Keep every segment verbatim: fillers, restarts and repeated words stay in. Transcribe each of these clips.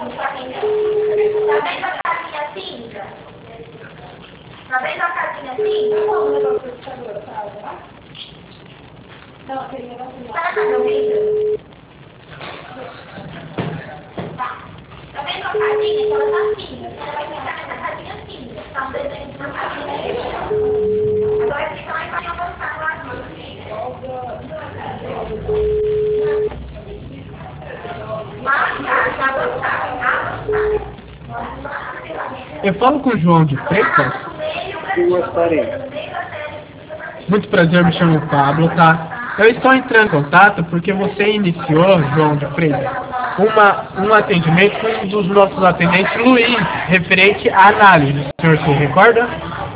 vendo a casinha cinza? Tá vendo a casinha cinza? Como o negócio do computador, tá? Não, aquele negócio lá. Tá me ouvindo? Tá. Tá vendo a casinha que ela tá cinza? Ela vai ficar nessa casinha cinza. Tá um desenho de uma casinha. Agora a gente vai avançar lá. Eu falo com o João de Freitas. Muito prazer, me chamo Pablo, tá? Eu estou entrando em contato porque você iniciou, João de Freitas, uma, um atendimento com um dos nossos atendentes, Luiz, referente à análise. O senhor se recorda?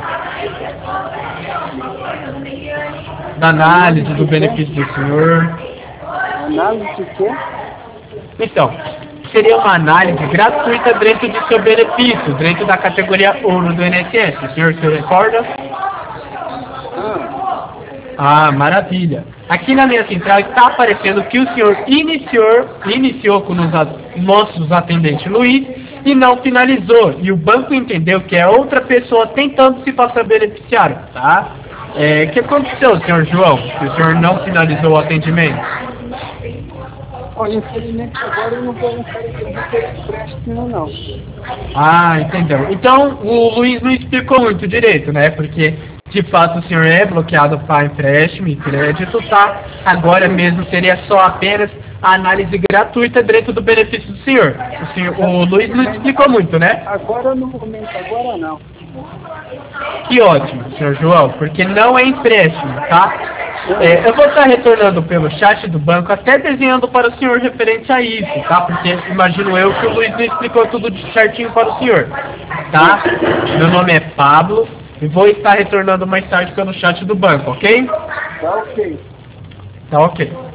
Da análise, do benefício do senhor. Análise de quê? Então, seria uma análise gratuita dentro do seu benefício, dentro da categoria ouro do I N S S. O senhor se recorda? Ah, maravilha. Aqui na minha central está aparecendo que o senhor iniciou, iniciou com os nossos atendentes Luiz e não finalizou. E o banco entendeu que é outra pessoa tentando se passar beneficiário, tá? É, o que aconteceu, senhor João, que o senhor não finalizou o atendimento? Olha, infelizmente agora eu não vou lançar esse empréstimo não. Ah, entendeu. Então o Luiz não explicou muito direito, né? Porque de fato o senhor é bloqueado para empréstimo e crédito, tá? Agora mesmo seria só apenas a análise gratuita dentro do benefício do senhor. O, senhor, o Luiz não explicou muito, né? Agora no momento, agora não. Que ótimo, senhor João, porque não é empréstimo, tá? É, eu vou estar retornando pelo chat do banco, até desenhando para o senhor referente a isso, tá? Porque imagino eu que o Luiz não explicou tudo de certinho para o senhor, tá? Meu nome é Pablo e vou estar retornando mais tarde pelo chat do banco, ok? Tá ok. Tá ok.